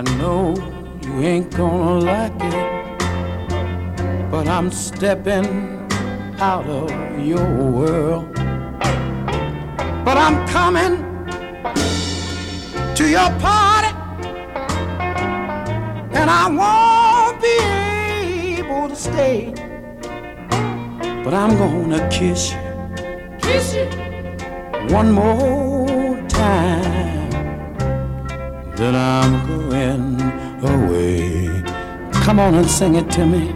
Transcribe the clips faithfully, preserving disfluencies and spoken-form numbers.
I know you ain't gonna like it, but I'm stepping out of your world. But I'm coming to your party, and I won't be able to stay. But I'm gonna kiss you, kiss you one more time. Then I'm going away. Come on and sing it to me.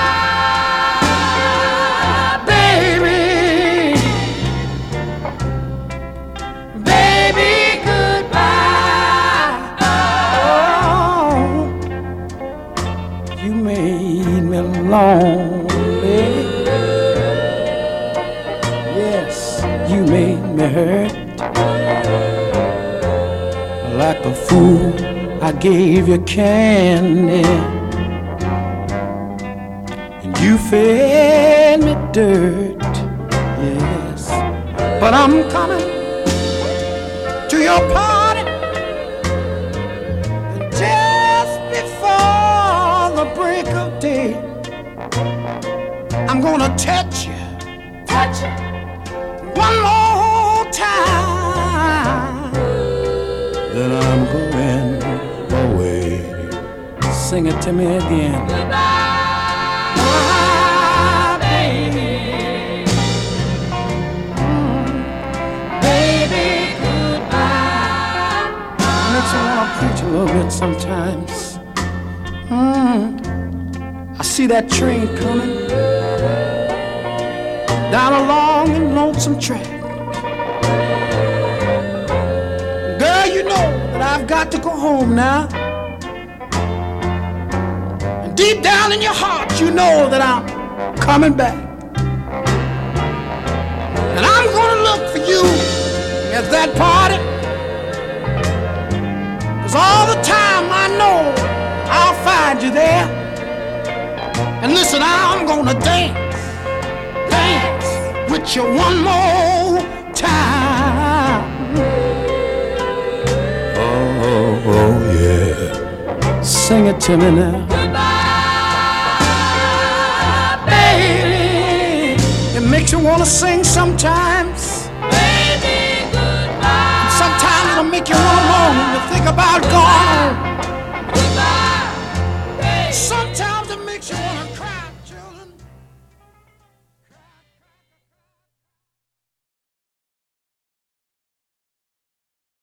Goodbye, baby. Baby, goodbye. Oh, you made me lonely. Yes, you made me hurt. Like a fool, I gave you candy, and you fed me dirt. Yes, but I'm coming to your party, and just before the break of day, I'm gonna touch you, touch you one more time. Then I'm going away. Sing it to me again. Goodbye, baby. Mm. Baby, goodbye. Makes me wanna preach a little bit sometimes. Mm. I see that train coming down a long and lonesome track. You know that I've got to go home now. And deep down in your heart, you know that I'm coming back. And I'm gonna look for you at that party. 'Cause all the time I know I'll find you there. And listen, I'm gonna dance, dance with you one more time. Oh, oh, yeah. Sing it to me now. Goodbye, baby. It makes you want to sing sometimes. Baby, goodbye. Sometimes it'll make you want to moan when you think about going home.